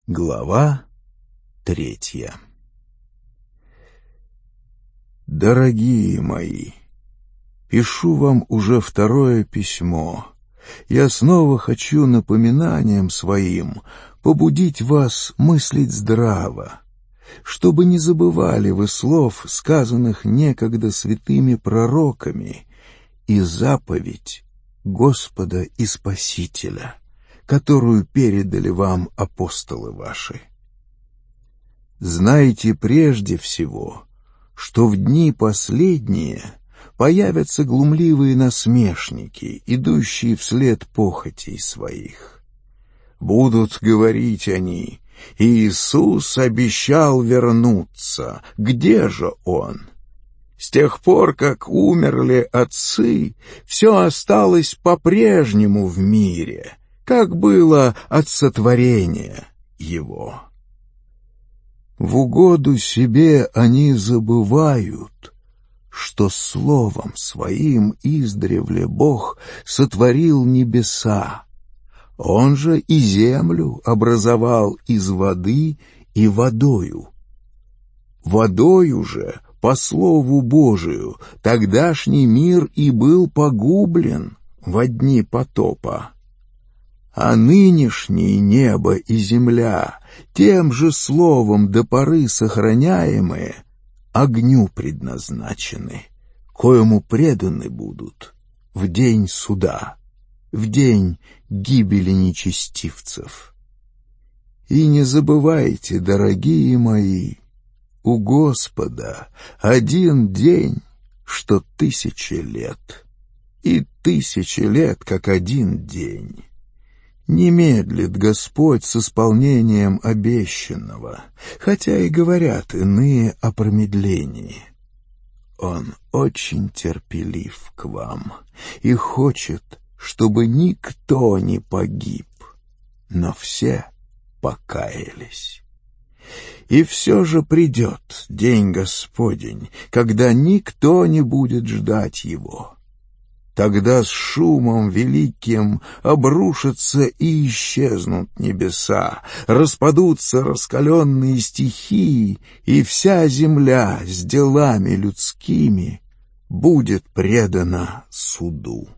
Глава 3. Дорогие мои, пишу вам уже второе письмо. Я снова хочу напоминанием своим побудить вас мыслить здраво, чтобы не забывали вы слов, сказанных некогда святыми пророками, и заповедь Господа и Спасителя, которую передали вам апостолы ваши. Знайте прежде всего, что в дни последние появятся глумливые насмешники, идущие вслед похотей своих. Будут говорить они: «Иисус обещал вернуться, где же Он?» С тех пор, как умерли отцы, все осталось по-прежнему в мире, как было от сотворения его. В угоду себе они забывают, что словом своим издревле Бог сотворил небеса. Он же и землю образовал из воды и водою. Водою же, по слову Божию, тогдашний мир и был погублен во дни потопа. А нынешнее небо и земля, тем же словом до поры сохраняемые, огню предназначены, коему преданы будут в день суда, в день гибели нечестивцев. И не забывайте, дорогие мои, у Господа один день, что 1000 лет, и 1000 лет, как один день. Не медлит Господь с исполнением обещанного, хотя и говорят иные о промедлении. Он очень терпелив к вам и хочет, чтобы никто не погиб, но все покаялись. И все же придет день Господень, когда никто не будет ждать его. Тогда с шумом великим обрушатся и исчезнут небеса, распадутся раскаленные стихии, и вся земля с делами людскими будет предана суду.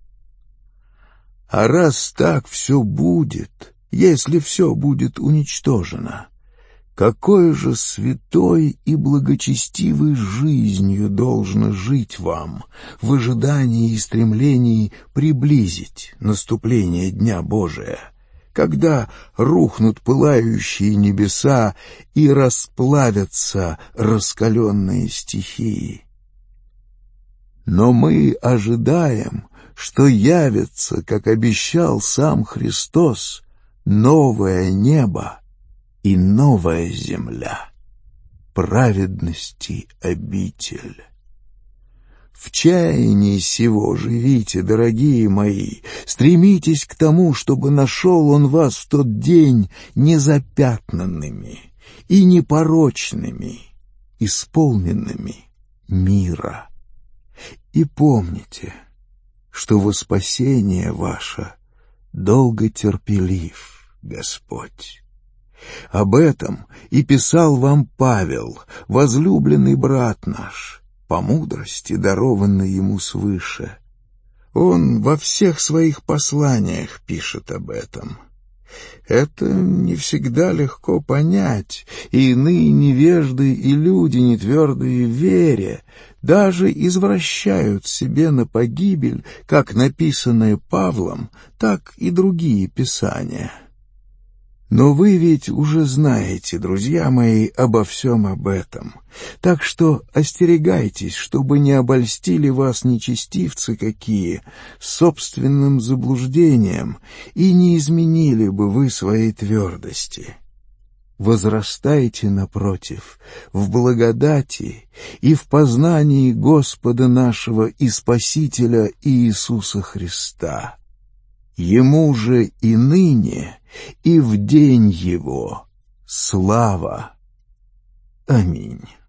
А раз так все будет, если все будет уничтожено, какой же святой и благочестивой жизнью должно жить вам в ожидании и стремлении приблизить наступление Дня Божия, когда рухнут пылающие небеса и расплавятся раскаленные стихии. Но мы ожидаем, что явится, как обещал сам Христос, новое небо и новая земля, праведности обитель. В чаянии сего живите, дорогие мои, стремитесь к тому, чтобы нашел он вас в тот день незапятнанными и непорочными, исполненными мира. И помните, что во спасение ваше долго терпелив Господь. Об этом и писал вам Павел, возлюбленный брат наш, по мудрости, дарованной ему свыше. Он во всех своих посланиях пишет об этом. Это не всегда легко понять, и иные невежды и люди, нетвердые в вере, даже извращают себе на погибель как написанное Павлом, так и другие писания. Но вы ведь уже знаете, друзья мои, обо всем об этом, так что остерегайтесь, чтобы не обольстили вас нечестивцы какие собственным заблуждением и не изменили бы вы своей твердости. Возрастайте, напротив, в благодати и в познании Господа нашего и Спасителя Иисуса Христа. Ему же и ныне, и в день Его слава. Аминь.